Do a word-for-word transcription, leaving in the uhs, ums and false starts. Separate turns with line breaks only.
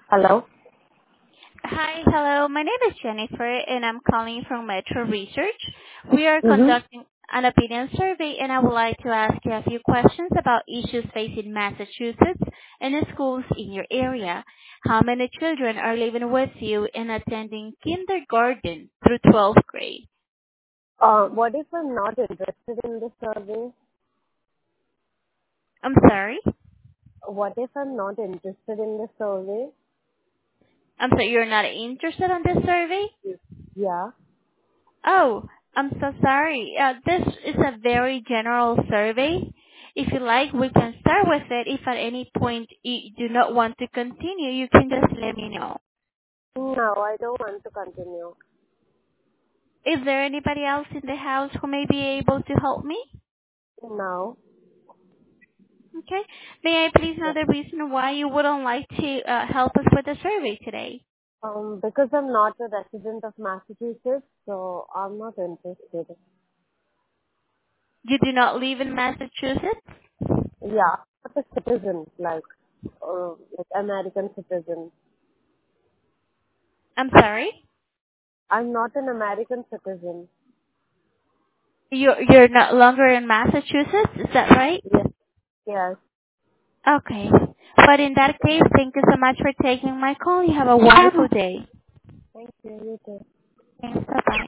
Hello?
Hi. Hello. My name is Jennifer, and I'm calling from Metro Research. We are
Mm-hmm.
conducting an opinion survey, and I would like to ask you a few questions about issues facing Massachusetts and the schools in your area. How many children are living with you and attending kindergarten through twelfth grade?
Uh, what if I'm not interested in the survey?
I'm sorry?
What if I'm not interested in the survey?
I'm sorry, you're not interested in this survey?
Yeah.
Oh, I'm so sorry. Uh, this is a very general survey. If you like, we can start with it. If at any point you do not want to continue, you can just let me know.
No, I don't want to continue.
Is there anybody else in the house who may be able to help me?
No.
Okay. May I please know
Yeah.
the reason why you wouldn't like to uh, help us with the survey today?
Um, because I'm not a resident of Massachusetts, so I'm not interested.
You do not live in Massachusetts?
Yeah, I'm not a citizen, like, uh, like American citizen.
I'm sorry?
I'm not an American citizen.
You're, you're not longer in Massachusetts, is that right?
Yes. Yes.
Okay. But in that case, thank you so much for taking my call. You have a wonderful day.
Thank you. You too.
Thanks. Bye-bye.